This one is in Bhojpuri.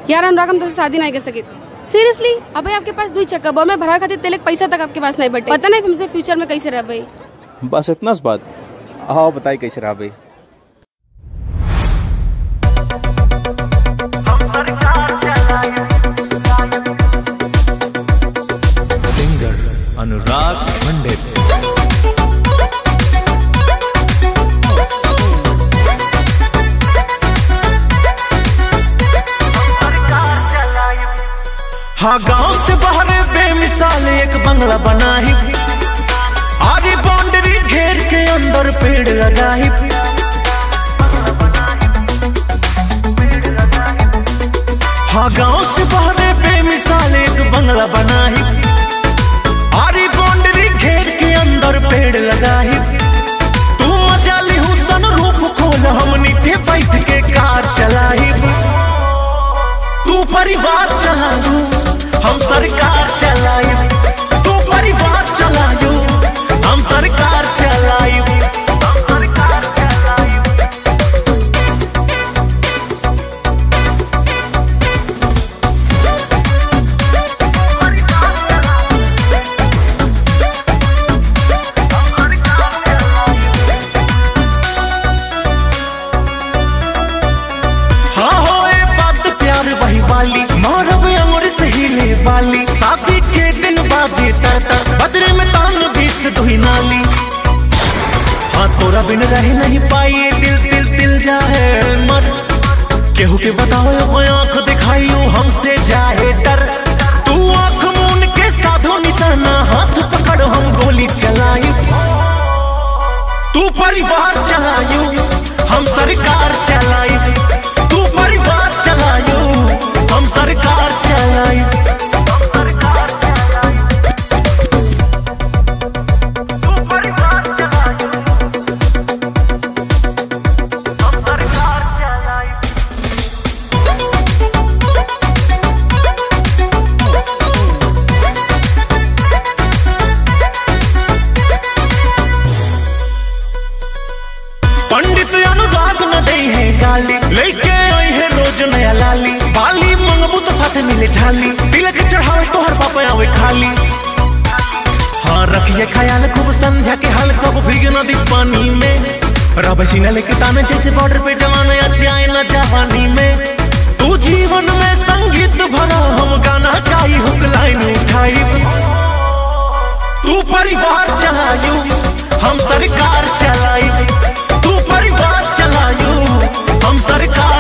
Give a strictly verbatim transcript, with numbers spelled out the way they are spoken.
यार अनुराग हम तो शादी नहीं कर सके सीरियसली। अबे आपके पास दुई चक्का बो में भरा खातिर तेलक पैसा तक आपके पास नहीं बटे। पता नहीं हमसे फ्यूचर में कैसे रह भाई। बस इतना सी बात। आओ बताई कैसे रहा भाई। सिंगर अनुराग पंडित। हाँ गांव से बाहर बेमिसाल एक बंगला बना ही, आरी बाउंड्री घेर के अंदर पेड़ लगा ही। हाँ गांव से बाहर बेमिसाल एक बंगला बना ही, आरी बाउंड्री घेर के अंदर पेड़ लगा ही। तू मजा ली हुसन रूप खोल हम नीचे बैठ के कार चलाई। तू परिवार चला लू हम सरकार चलाई। तू परिवार चलायू हम सरकार चलाई। हाँ हो ये बात प्यार वही वाली मारब अंगुर से हिले वाली। शादी के दिन बाजे तर बदरे में तान बीस दुही नाली। हाँ तोरा बिन रह नहीं पाई दिल दिल दिल जाए मर। केहू के बताओ आंख दिखाइयो हमसे जाए डर। तू आंख मून के साधो निशाना हाथ पकड़ हम गोली चलाई। तू परिवार चलायू हम सरकार चलाई। तू परिवार चलायू हम सरकार चलाई। पंडित अनुराग न दे है गाली, लेके आई है रोज नया लाली। बाली मंगबू तो साथ मिले झाली, तिलक चढ़ावे तो हर पापा आवे खाली। हाँ रखिए ख्याल खूब संध्या के हाल कब भीगे नदी पानी में। रब सीना लेके ताने जैसे बॉर्डर पे जवान अच्छे आए न जवानी में। तू जीवन में संगीत भरा हम गाना गाई हुक लाइन उठाई। तू परिवार चलायू हम सरकार चलाई। तू परिवार चलायू हम सरकार